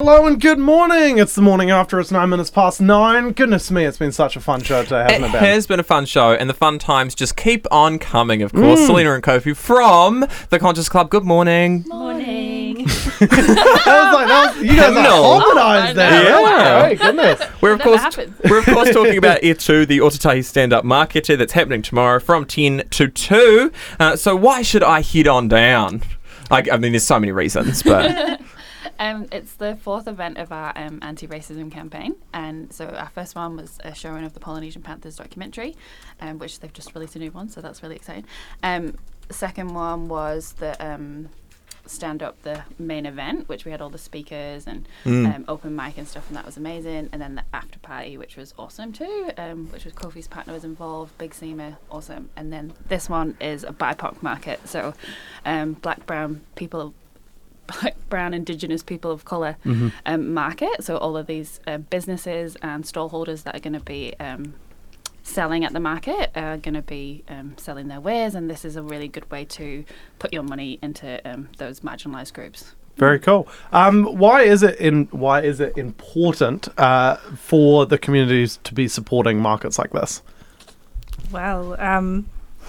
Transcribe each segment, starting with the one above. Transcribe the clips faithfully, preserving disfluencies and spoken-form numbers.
Hello and good morning. It's the morning after. It's nine minutes past nine. Goodness me, it's been such a fun show today, hasn't it, It Ben? has been a fun show, and the fun times just keep on coming, of course. Mm. Selena and Kofi from The Conscious Club. Good morning. Morning. that was like, that was, you guys are harmonised there. Yeah. Oh, great, goodness. We're of, course, happens. we're, of course, talking about E two, the Otatahi Stand-Up Market that's happening tomorrow from ten to two. Uh, so why should I head on down? I, I mean, there's so many reasons, but... Um, it's the fourth event of our um, anti-racism campaign, and so our first one was a showing of the Polynesian Panthers documentary, um, which they've just released a new one, so that's really exciting. Um, the second one was the um, stand-up, the main event, which we had all the speakers and Mm. um, open mic and stuff, and that was amazing. And then the after party, which was awesome too, um, which was Kofi's partner was involved, Big Seema, awesome. And then this one is a B I P O C market, so um, black, brown people. Black, brown, Indigenous people of colour Mm-hmm. um, market. So all of these uh, businesses and stallholders that are going to be um, selling at the market are going to be um, selling their wares, and this is a really good way to put your money into um, those marginalised groups. Very cool. Um, why is it in? Why is it important uh, for the communities to be supporting markets like this? Well, um,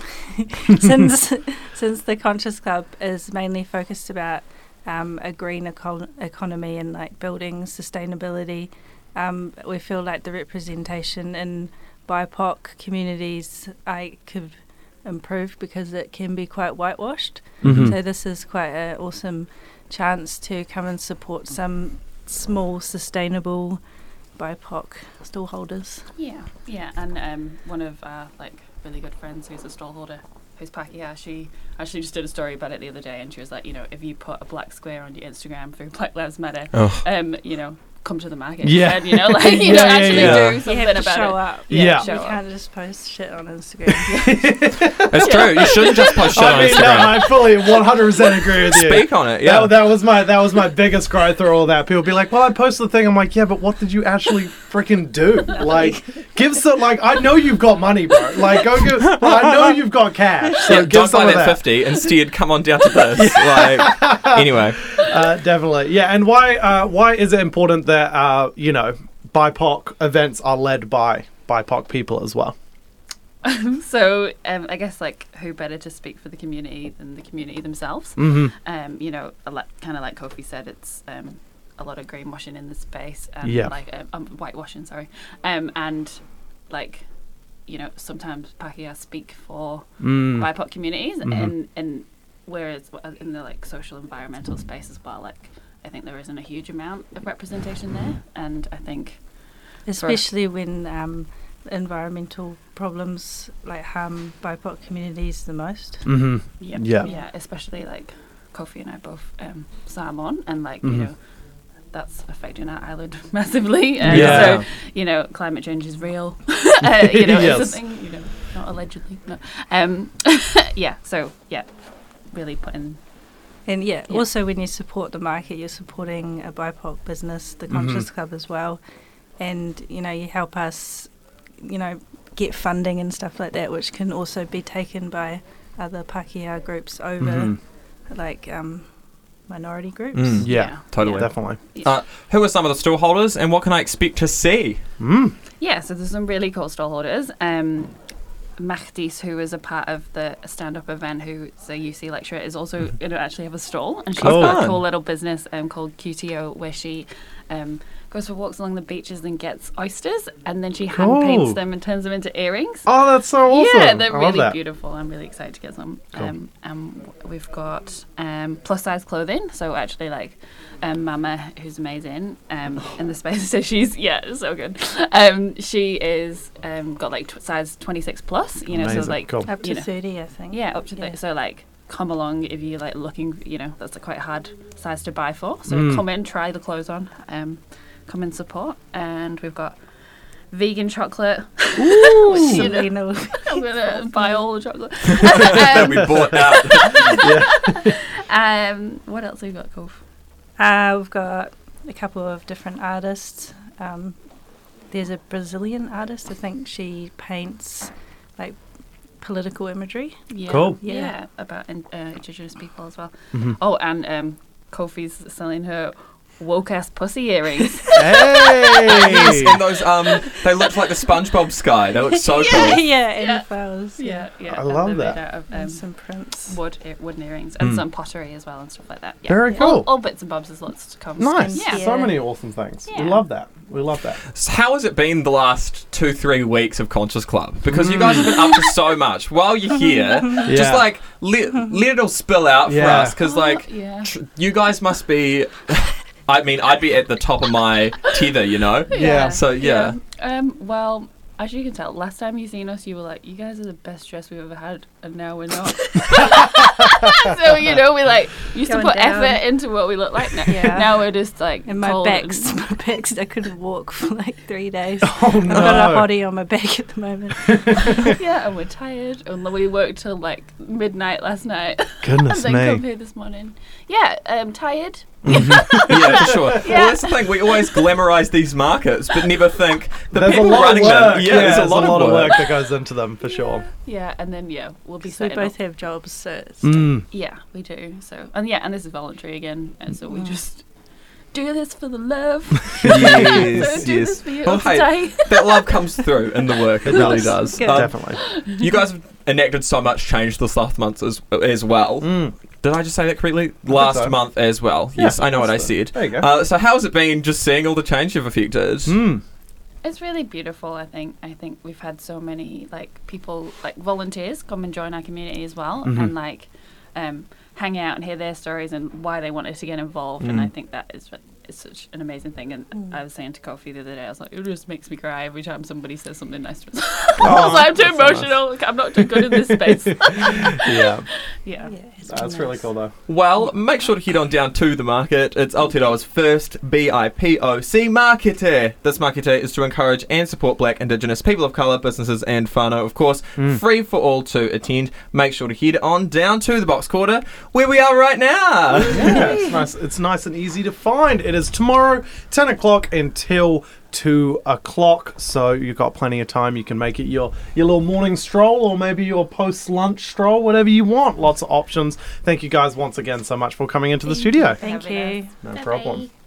since since the Conscious Club is mainly focused about um, a green eco- economy and like building sustainability, um, we feel like the representation in B I P O C communities I could improve because it can be quite whitewashed. Mm-hmm. So this is quite an awesome chance to come and support some small sustainable B I P O C stallholders. Yeah, yeah, and um, one of our like really good friends who's a stallholder, who's Pakeha, she actually just did a story about it the other day, and she was like, you know, if you put a black square on your Instagram through Black Lives Matter, Oh. um, you know, come to the market. Yeah. And, you know, like, you Yeah, know, yeah, actually yeah. do You something have to about show it. up. Yeah. show You up. can't just post shit on Instagram. It's true. You shouldn't just post shit I on mean, no, Instagram. I fully one hundred percent agree with you. Speak on it, yeah. That, that was my that was my biggest growth through all that. People be like, "Well, I posted the thing." I'm like, "Yeah, but what did you actually freaking do? Like, give some. Like, I know you've got money, bro. Like, go give. Well, I know you've got cash. So Yeah, give don't some buy of that that. fifty. Instead, come on down to this. Like, anyway. Uh, definitely, yeah. And why uh, why is it important that uh, you know B I P O C events are led by B I P O C people as well? So um, I guess like who better to speak for the community than the community themselves? Mm-hmm. Um, you know, a lot, kind of like Kofi said, it's um, a lot of greenwashing in the space, and Yeah. like um, um, whitewashing, sorry, um, and like you know sometimes Pakeha speak for Mm. B I P O C communities, Mhm. and and whereas in the like social environmental space as well, like I think there isn't a huge amount of representation there, and I think Especially when um, environmental problems like harm B I P O C communities the most. Mm-hmm. yeah, Yeah. yeah, especially like Kofi and I both um, Samoan, and like Mhm. you know that's affecting our island massively. And Yeah. So you know climate change is real. uh, you know, Yes. it's something you know not allegedly. No. Um, yeah. So yeah, really putting. And yeah, Yeah. also when you support the market, you're supporting a B I P O C business, the Conscious Mhm. Club as well. And, you know, you help us, you know, get funding and stuff like that, which can also be taken by other Pakeha groups over, Mhm. like, um, minority groups. Mm. Yeah, Yeah. Totally. definitely. Uh, who are some of the stallholders, and what can I expect to see? Mm. Yeah, so there's some really cool stallholders. Um, Mahdis, who is a part of the stand-up event, who's a U C lecturer, is also going to actually have a stall, and she's Cool. got a Fun. cool little business um, called Q T O, where she um, goes for walks along the beaches and gets oysters, and then she hand paints Cool. them and turns them into earrings. Oh, that's so awesome. Yeah, they're I love really that. beautiful. I'm really excited to get some. Cool. Um, um, we've got um, plus size clothing. So actually, like um, Mama, who's amazing um, in the space. So she's yeah, so good. Um, she is um, got like tw- size twenty-six plus. You know, Amazing. so like Cool. Up to you know, thirty, I think. yeah, up to Yeah. th- so like come along if you like looking. You know, that's a quite hard size to buy for. So Mm. come in, try the clothes on. Um, come and support. And we've got vegan chocolate. Ooh, Which, you know, Selena will- I'm gonna buy all the chocolate. That we bought out. Um, what else have we got, Cove? Uh, we've got a couple of different artists. Um, there's a Brazilian artist. I think she paints like political imagery. Yeah. Cool. Yeah, Yeah. about in, uh, Indigenous people as well. Mhm. Oh, and um, Kofi's selling her woke ass pussy earrings. Hey! And those um, they look like the SpongeBob sky. They look so cool. yeah, Yeah. infos. yeah, yeah. I and love they're made that. out of, And um, some prints. wood, e- wooden earrings and Mm. some pottery as well and stuff like that. Yeah. Very All, cool. all bits and bobs. There's lots to come. Nice. Yeah. So many awesome things. Yeah. We love that. We love that. So how has it been the last two, three weeks of Conscious Club? Because you guys have been up to so much. While you're here, just Yeah. like let, let it all spill out for Yeah. us. Because like Yeah. tr- you guys must be. I mean, I'd be at the top of my tether, you know. Yeah. So yeah. Um. Well, as you can tell, last time you seen us, you were like, "You guys are the best dress we've ever had," and now we're not. So you know, we like used Going to put down. effort into what we look like. Now, Yeah. now we're just like And my cold back's, and- my back's, I couldn't walk for like three days. Oh I've got a no. hottie on my back at the moment. yeah, and we're tired. And we worked till like midnight last night, and Goodness then come me. here this morning. Yeah, um, tired. Yeah, for sure. Yeah. Well, that's the thing. We always glamorize these markets, but never think the There's a people lot of running work. them. Yeah, there's a lot, of work. that goes into them for sure. Yeah, and then yeah, we'll be. So we setting both up. have jobs, so it's Mm. Yeah, we do. So and yeah, and this is voluntary again, and so we just do this for the love. Yes, so do yes. this for you Well, hey, today. that love comes through in the work. It, It really does. does. Good. Um, Definitely. you guys have enacted so much change this last month as as well. Mm. Did I just say that correctly? Last so. month as well. Yeah, Yes, I know what I that's said. There you go. Uh, so how has it been just seeing all the change you've affected? Mm. It's really beautiful. I think. I think we've had so many like people, like volunteers, come and join our community as well, Mhm. and like um, hang out and hear their stories and why they wanted to get involved. And I Mm. think that is is such an amazing thing. And Mm. I was saying to Kofi the other day, I was like, it just makes me cry every time somebody says something nice to us. Oh, I was like, I'm too that's so nice. emotional. I'm not too good in this space. Yeah, yeah. yeah, it's that's been really nice. cool though. Well, make sure to head on down to the market. It's Aotearoa's first B I P O C markete. This markete is to encourage and support Black, Indigenous, people of colour, businesses and whānau, of course. Mm. Free for all to attend. Make sure to head on down to the Box Quarter, where we are right now. Yeah, it's nice. It's nice and easy to find. It is tomorrow, ten o'clock until two o'clock. So you've got plenty of time. You can make it your your little morning stroll, or maybe your post lunch stroll, whatever you want. Lots of options. Thank you guys once again so much for coming into the studio. Thank Having you. us. No Bye-bye. problem.